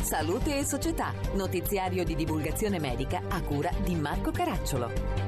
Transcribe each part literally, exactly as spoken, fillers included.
Salute e Società, notiziario di divulgazione medica a cura di Marco Caracciolo.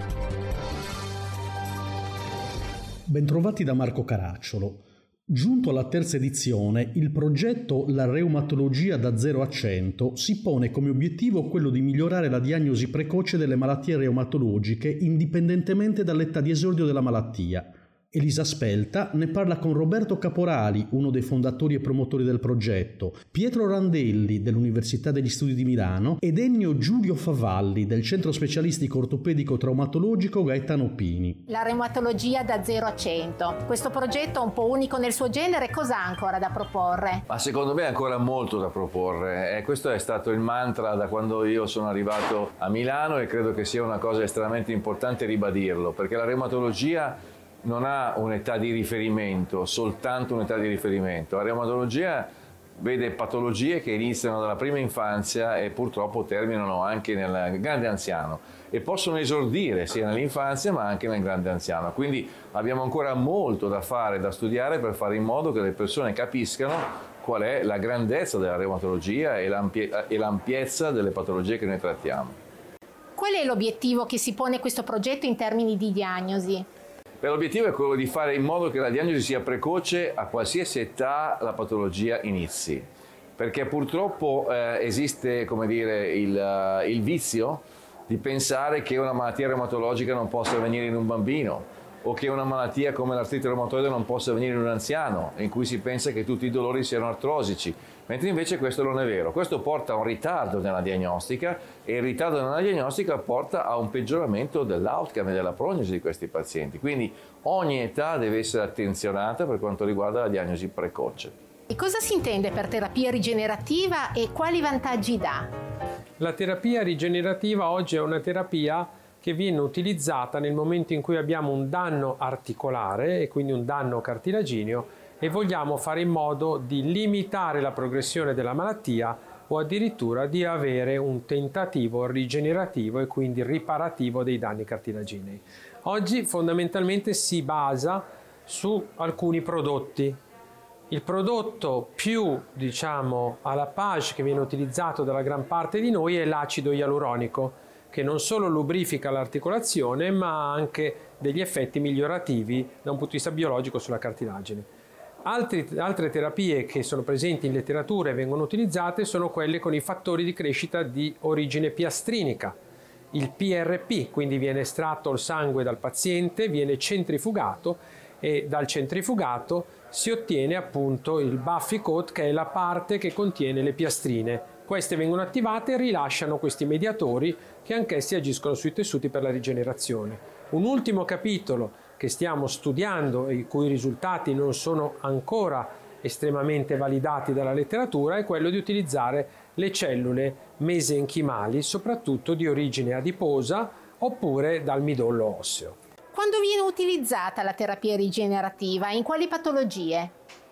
Bentrovati da Marco Caracciolo. Giunto alla terza edizione, il progetto La reumatologia da zero a cento si pone come obiettivo quello di migliorare la diagnosi precoce delle malattie reumatologiche indipendentemente dall'età di esordio della malattia. Elisa Spelta ne parla con Roberto Caporali, uno dei fondatori e promotori del progetto, Pietro Randelli dell'Università degli Studi di Milano ed Ennio Giulio Favalli del Centro Specialistico Ortopedico Traumatologico Gaetano Pini. La reumatologia da zero a cento. Questo progetto un po' unico nel suo genere, cosa ha ancora da proporre? Ma secondo me ha ancora molto da proporre. E questo è stato il mantra da quando io sono arrivato a Milano e credo che sia una cosa estremamente importante ribadirlo, perché la reumatologia non ha un'età di riferimento, soltanto un'età di riferimento. La reumatologia vede patologie che iniziano dalla prima infanzia e purtroppo terminano anche nel grande anziano e possono esordire sia nell'infanzia ma anche nel grande anziano. Quindi abbiamo ancora molto da fare, da studiare per fare in modo che le persone capiscano qual è la grandezza della reumatologia e l'ampie- e l'ampiezza delle patologie che noi trattiamo. Qual è l'obiettivo che si pone questo progetto in termini di diagnosi? Beh, l'obiettivo è quello di fare in modo che la diagnosi sia precoce a qualsiasi età la patologia inizi, perché purtroppo eh, esiste, come dire, il, uh, il vizio di pensare che una malattia reumatologica non possa avvenire in un bambino o che una malattia come l'artrite reumatoide non possa avvenire in un anziano, in cui si pensa che tutti i dolori siano artrosici, mentre invece questo non è vero. Questo porta a un ritardo nella diagnostica e il ritardo nella diagnostica porta a un peggioramento dell'outcome e della prognosi di questi pazienti. Quindi ogni età deve essere attenzionata per quanto riguarda la diagnosi precoce. E cosa si intende per terapia rigenerativa e quali vantaggi dà? La terapia rigenerativa oggi è una terapia che viene utilizzata nel momento in cui abbiamo un danno articolare e quindi un danno cartilagineo e vogliamo fare in modo di limitare la progressione della malattia o addirittura di avere un tentativo rigenerativo e quindi riparativo dei danni cartilaginei. Oggi fondamentalmente si basa su alcuni prodotti. Il prodotto più, diciamo, alla page che viene utilizzato dalla gran parte di noi è l'acido ialuronico, che non solo lubrifica l'articolazione ma ha anche degli effetti migliorativi da un punto di vista biologico sulla cartilagine. Altri, altre terapie che sono presenti in letteratura e vengono utilizzate sono quelle con i fattori di crescita di origine piastrinica, il P R P, quindi viene estratto il sangue dal paziente, viene centrifugato e dal centrifugato si ottiene appunto il Buffy coat, che è la parte che contiene le piastrine. Queste vengono attivate e rilasciano questi mediatori che anch'essi agiscono sui tessuti per la rigenerazione. Un ultimo capitolo che stiamo studiando e i cui risultati non sono ancora estremamente validati dalla letteratura è quello di utilizzare le cellule mesenchimali, soprattutto di origine adiposa oppure dal midollo osseo. Quando viene utilizzata la terapia rigenerativa? In quali patologie?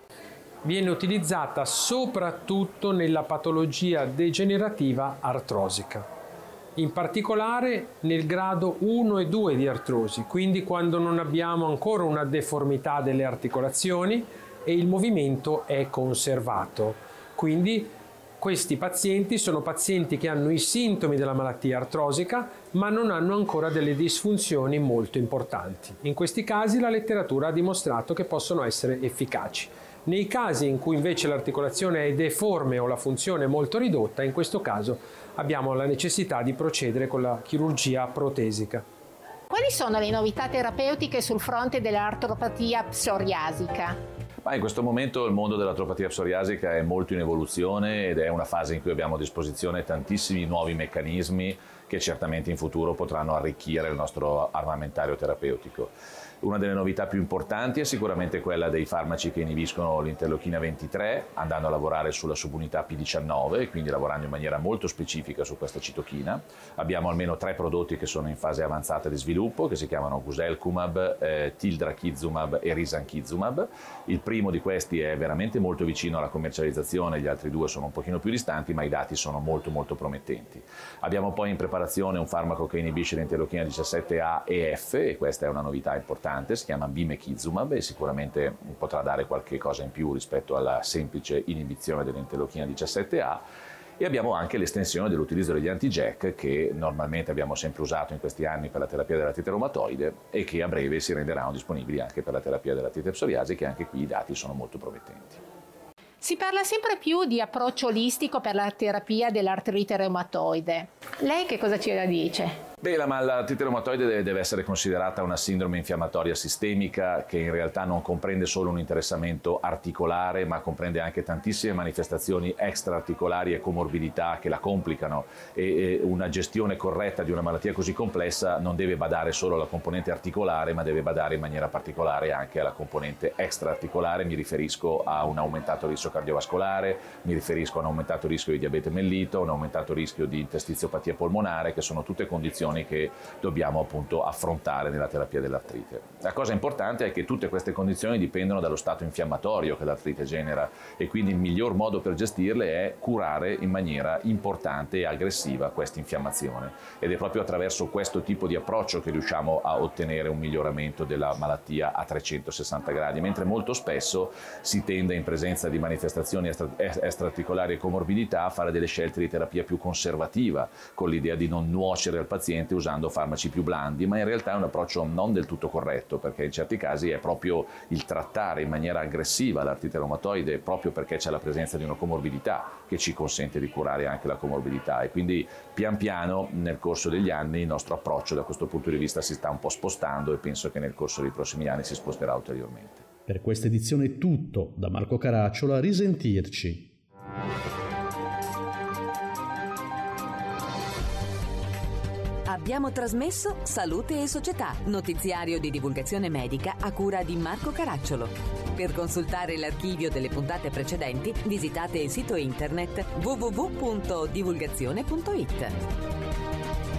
Viene utilizzata soprattutto nella patologia degenerativa artrosica, in particolare nel grado uno e due di artrosi, quindi quando non abbiamo ancora una deformità delle articolazioni e il movimento è conservato. Quindi questi pazienti sono pazienti che hanno i sintomi della malattia artrosica ma non hanno ancora delle disfunzioni molto importanti. In questi casi la letteratura ha dimostrato che possono essere efficaci. Nei casi in cui invece l'articolazione è deforme o la funzione è molto ridotta, in questo caso abbiamo la necessità di procedere con la chirurgia protesica. Quali sono le novità terapeutiche sul fronte dell'artropatia psoriasica? Ma in questo momento il mondo dell'artropatia psoriasica è molto in evoluzione ed è una fase in cui abbiamo a disposizione tantissimi nuovi meccanismi che certamente in futuro potranno arricchire il nostro armamentario terapeutico. Una delle novità più importanti è sicuramente quella dei farmaci che inibiscono l'interleuchina ventitré, andando a lavorare sulla subunità P diciannove e quindi lavorando in maniera molto specifica su questa citochina. Abbiamo almeno tre prodotti che sono in fase avanzata di sviluppo, che si chiamano Guselkumab, eh, Tildrakizumab e Risankizumab. Il primo di questi è veramente molto vicino alla commercializzazione, gli altri due sono un pochino più distanti, ma i dati sono molto molto promettenti. Abbiamo poi in preparazione un farmaco che inibisce l'interleuchina diciassette A e F, e questa è una novità importante. Si chiama Bimekizumab e sicuramente potrà dare qualche cosa in più rispetto alla semplice inibizione dell'interleuchina diciassette A. E abbiamo anche l'estensione dell'utilizzo degli anti-J A K che normalmente abbiamo sempre usato in questi anni per la terapia dell'artrite reumatoide e che a breve si renderanno disponibili anche per la terapia dell'artrite psoriasica, e anche qui i dati sono molto promettenti. Si parla sempre più di approccio olistico per la terapia dell'artrite reumatoide. Lei che cosa ci dice? Beh, la, l'artrite reumatoide deve essere considerata una sindrome infiammatoria sistemica che in realtà non comprende solo un interessamento articolare, ma comprende anche tantissime manifestazioni extraarticolari e comorbidità che la complicano, e, e una gestione corretta di una malattia così complessa non deve badare solo alla componente articolare, ma deve badare in maniera particolare anche alla componente extraarticolare. Mi riferisco a un aumentato rischio cardiovascolare, mi riferisco a un aumentato rischio di diabete mellito, un aumentato rischio di interstiziopatia polmonare, che sono tutte condizioni che dobbiamo appunto affrontare nella terapia dell'artrite. La cosa importante è che tutte queste condizioni dipendono dallo stato infiammatorio che l'artrite genera, e quindi il miglior modo per gestirle è curare in maniera importante e aggressiva questa infiammazione, ed è proprio attraverso questo tipo di approccio che riusciamo a ottenere un miglioramento della malattia a trecentosessanta gradi, mentre molto spesso si tende, in presenza di manifestazioni extraarticolari e comorbidità, a fare delle scelte di terapia più conservativa, con l'idea di non nuocere al paziente usando farmaci più blandi, ma in realtà è un approccio non del tutto corretto, perché in certi casi è proprio il trattare in maniera aggressiva l'artrite reumatoide, proprio perché c'è la presenza di una comorbidità, che ci consente di curare anche la comorbidità. E quindi pian piano nel corso degli anni il nostro approccio da questo punto di vista si sta un po' spostando, e penso che nel corso dei prossimi anni si sposterà ulteriormente. Per questa edizione è tutto. Da Marco Caracciola, a risentirci. Abbiamo trasmesso Salute e Società, notiziario di divulgazione medica a cura di Marco Caracciolo. Per consultare l'archivio delle puntate precedenti, visitate il sito internet w w w punto divulgazione punto it.